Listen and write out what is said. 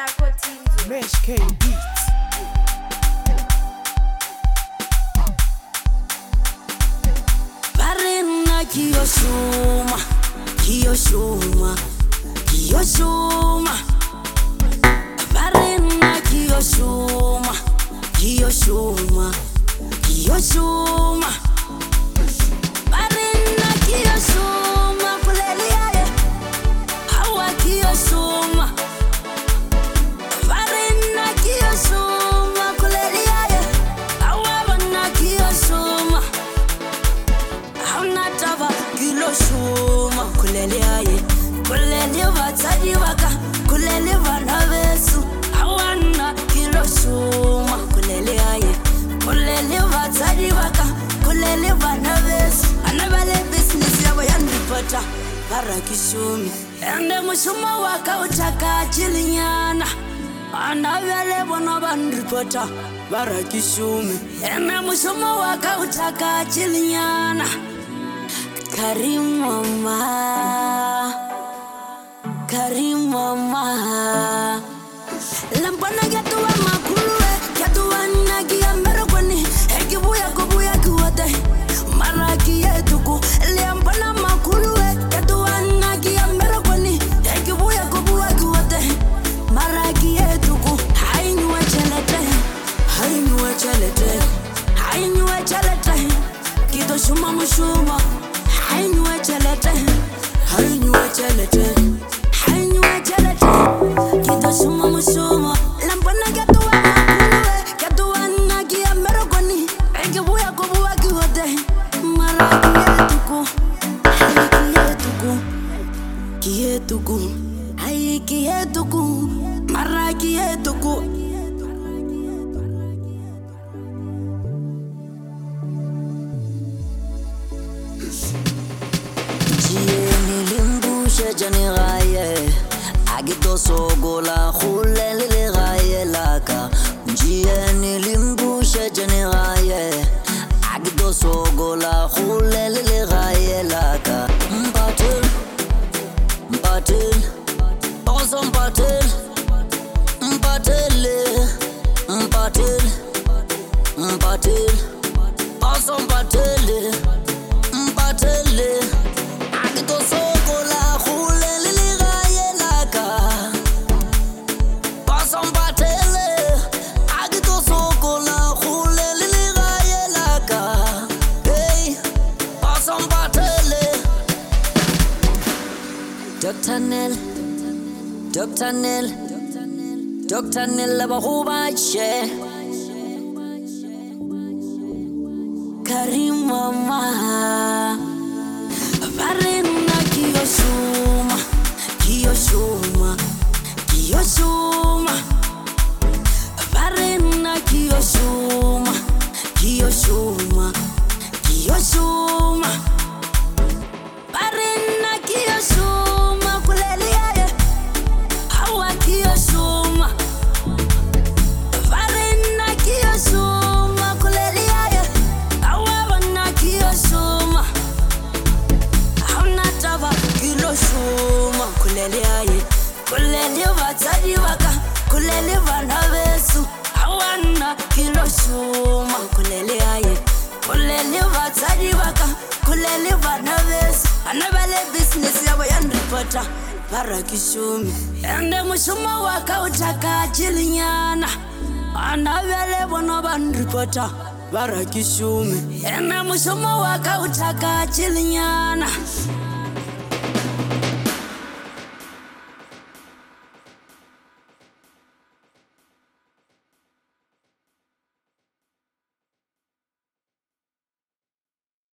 Mesh K Beats. Barena Kiyoshuma, Kiyoshuma, Kiyoshuma. Barena Kiyoshuma, Kiyoshuma, Kiyoshuma. Barena Kiyoshuma, kuleliaye, hawa Kiyoshuma. Barena Kiyoshuma, kuleliaye, hawa bana Kiyoshuma. Hauna tava Kiyoshuma, kuleliaye, kuleli batsadi baka, kuleli bana besu. Hawana Kiyoshuma, kuleliaye, kuleli batsadi baka, kuleli bana besu. Anabale business yabo yandipata barakishumi. Ende mushuma waka utaka chilinyana. Anabale bono bandipata barakishumi. Ende mushuma waka utaka chilinyana. Karim mama, Karim mama. Lampana gatuwa makuluwe, gatuwa nagi ambero kwani. Ekibuya kubuya kuwate, maraki yetuku. Lampana makuluwe, gatuwa nagi ambero kwani. Ekibuya kubuya kuwate, maraki yetuku. Hainyuwa chelete, hainyuwa chelete, hainyuwa chelete. Kito shuma mushuma. Hainyuwa chelete, hainyuwa chelete, hainyuwa chelete. Kito shuma mushuma. Lampana gatuwa makuluwe, gatuwa nagi ambero kwani. Ekibuya kubuya kuwate, maraki yetuku. Haiki yetuku, kiyetuku. Haiki yetuku, maraki yetuku. Nilimbushe jani gaye, agito sogola khule lile gaye laka. Njie nilimbushe jani gaye, agito sogola khule lile gaye laka. Mpatil, mpatil, oso mpatil, mpatil, mpatil, mpatil, oso mpatil, mpatil. Agito sogola khule lili gaye laka. Paso mpatele. Agito sogola khule lili gaye laka. Hey, paso mpatele. Dr. Nel, Dr. Nel, Dr. Nel abahubache. Karim mama. Barena Kiyoshuma, Kiyoshuma, Kiyoshuma. Barena Kiyoshuma, Kiyoshuma, Kiyoshuma. Barena Kiyoshuma, kuleliaye, hawa Kiyoshuma. Barena Kiyoshuma, kuleliaye, hawa bana Kiyoshuma. Hauna tava Kiyoshuma, kuleliaye, kuleli batsadi baka, kuleli bana besu. Hawana Kiyoshuma, kuleliaye, kuleli batsadi baka, kuleli bana besu. Anabale business yabo yandipata barakishumi. Ende mushuma waka utaka chilinyana. Anabale bono bandipata barakishumi. Ende mushuma waka utaka chilinyana.